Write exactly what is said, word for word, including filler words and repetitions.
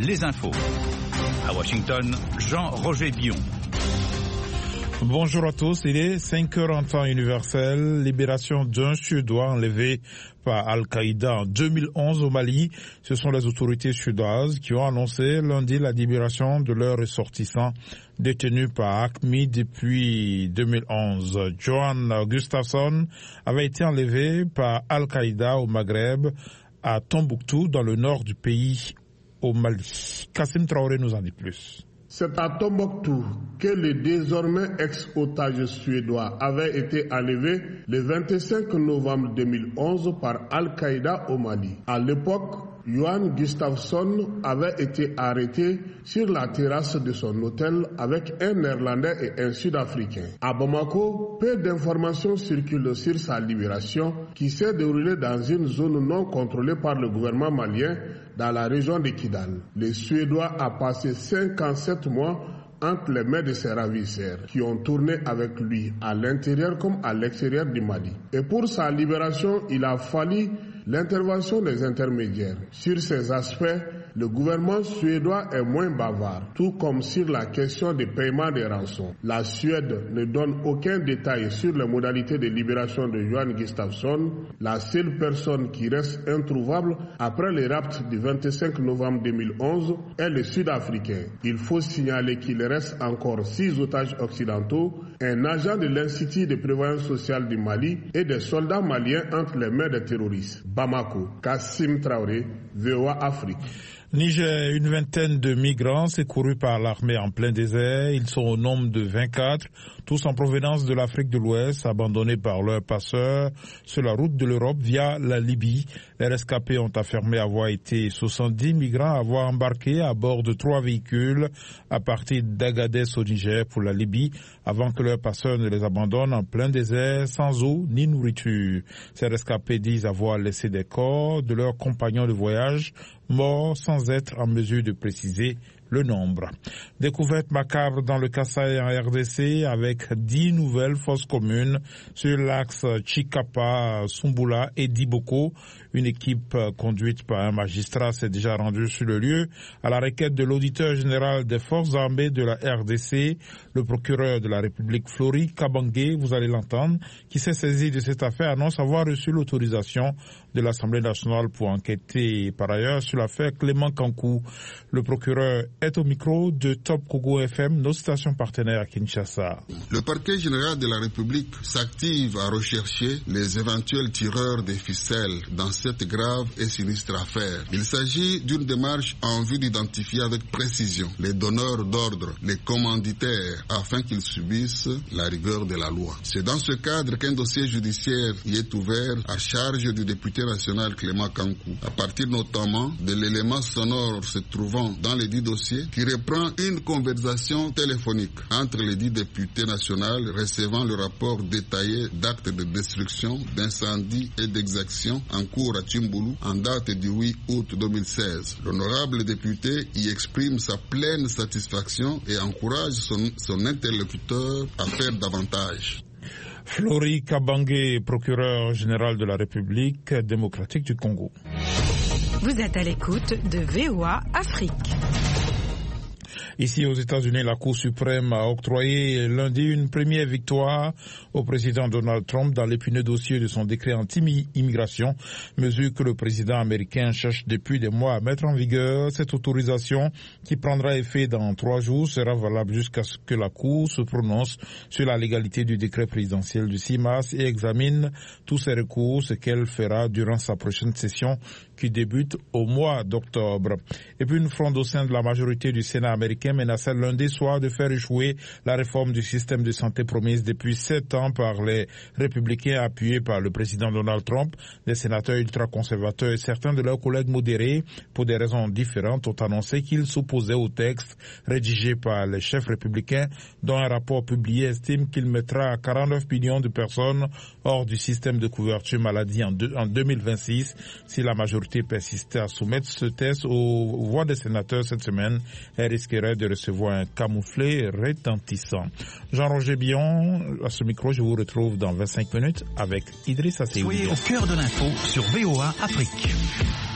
les infos. À Washington, Jean-Roger Bion. Bonjour à tous, il est cinq heures en temps universel. Libération d'un Suédois enlevé par Al-Qaïda en deux mille onze au Mali. Ce sont les autorités suédoises qui ont annoncé lundi la libération de leurs ressortissants détenus par A Q M I depuis deux mille onze. Johan Gustafsson avait été enlevé par Al-Qaïda au Maghreb, à Tombouctou, dans le nord du pays, au Mali. Kassim Traoré nous en dit plus. C'est à Tombouctou que le désormais ex-otage suédois avait été enlevé le vingt-cinq novembre deux mille onze par Al-Qaïda au Mali. À l'époque, Johan Gustafsson avait été arrêté sur la terrasse de son hôtel avec un Néerlandais et un Sud-Africain. À Bamako, peu d'informations circulent sur sa libération qui s'est déroulée dans une zone non contrôlée par le gouvernement malien dans la région de Kidal. Le Suédois a passé cinquante-sept mois entre les mains de ses ravisseurs qui ont tourné avec lui à l'intérieur comme à l'extérieur du Mali. Et pour sa libération, il a fallu l'intervention des intermédiaires. Sur ces aspects, le gouvernement suédois est moins bavard, tout comme sur la question des paiements des rançons. La Suède ne donne aucun détail sur les modalités de libération de Johan Gustafsson, la seule personne qui reste introuvable après les rapts du vingt-cinq novembre deux mille onze est le Sud-Africain. Il faut signaler qu'il reste encore six otages occidentaux, un agent de l'Institut de prévoyance sociale du Mali et des soldats maliens entre les mains des terroristes. Bamako, Kassim Traoré, V O A Afrique. Niger, une vingtaine de migrants secourus par l'armée en plein désert. Ils sont au nombre de vingt-quatre, tous en provenance de l'Afrique de l'Ouest, abandonnés par leurs passeurs sur la route de l'Europe via la Libye. Les rescapés ont affirmé avoir été soixante-dix migrants à avoir embarqué à bord de trois véhicules à partir d'Agadez au Niger pour la Libye avant que leurs passeurs ne les abandonnent en plein désert sans eau ni nourriture. Ces rescapés disent avoir laissé des corps de leurs compagnons de voyage morts sans être en mesure de préciser le nombre. Découverte macabre dans le Kasaï en R D C avec dix nouvelles fosses communes sur l'axe Chikapa-Sumbula et Diboko. Une équipe conduite par un magistrat s'est déjà rendue sur le lieu à la requête de l'auditeur général des forces armées de la R D C, le procureur de la République Flori Kabangé, vous allez l'entendre, qui s'est saisi de cette affaire, annonce avoir reçu l'autorisation de l'Assemblée nationale pour enquêter par ailleurs sur l'affaire Clément Kankou. Le procureur est au micro de Top Kogo F M, nos stations partenaires à Kinshasa. Le parquet général de la République s'active à rechercher les éventuels tireurs des ficelles dans cette grave et sinistre affaire. Il s'agit d'une démarche en vue d'identifier avec précision les donneurs d'ordre, les commanditaires, afin qu'ils subissent la rigueur de la loi. C'est dans ce cadre qu'un dossier judiciaire y est ouvert à charge du député national Clément Kankou, à partir notamment de l'élément sonore se trouvant dans les dix dossiers qui reprend une conversation téléphonique entre les dix députés nationaux recevant le rapport détaillé d'actes de destruction, d'incendie et d'exaction en cours à Tchimboulou en date du huit août deux mille seize. L'honorable député y exprime sa pleine satisfaction et encourage son, son interlocuteur à faire davantage. Flori Kabangé, procureur général de la République démocratique du Congo. Vous êtes à l'écoute de V O A Afrique. Ici aux États-Unis, la Cour suprême a octroyé lundi une première victoire au président Donald Trump dans l'épineux dossier de son décret anti-immigration, mesure que le président américain cherche depuis des mois à mettre en vigueur. Cette autorisation, qui prendra effet dans trois jours, sera valable jusqu'à ce que la Cour se prononce sur la légalité du décret présidentiel du six mars et examine tous ses recours, ce qu'elle fera durant sa prochaine session qui débute au mois d'octobre. Et puis une fronde au sein de la majorité du Sénat américain menaçait lundi soir de faire échouer la réforme du système de santé promise depuis sept ans par les républicains appuyés par le président Donald Trump. Les sénateurs ultra-conservateurs et certains de leurs collègues modérés, pour des raisons différentes, ont annoncé qu'ils s'opposaient au texte rédigé par les chefs républicains, dont un rapport publié estime qu'il mettra quarante-neuf millions de personnes hors du système de couverture maladie en, deux, en deux mille vingt-six. Si la majorité persistait à soumettre ce texte aux voix des sénateurs cette semaine, elle risquerait de recevoir un camouflet retentissant. Jean-Roger Bion, à ce micro, je vous retrouve dans vingt-cinq minutes avec Idriss Asseoui. Soyez au cœur de l'info sur V O A Afrique.